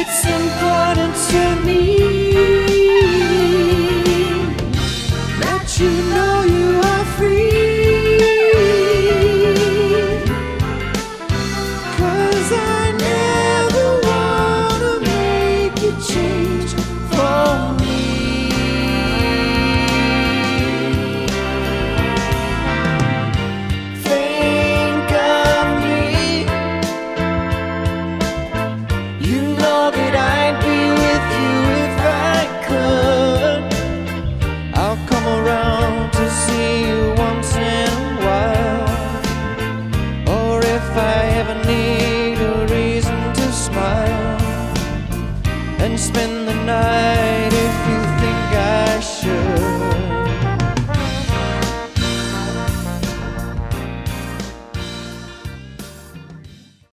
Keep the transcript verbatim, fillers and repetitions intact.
It's important to me that you know you are free, 'cause I never wanna make you change for me. Think of me. You know that I'd be with you if I could. I'll come around to see you once in a while, or if I ever need a reason to smile and spend the night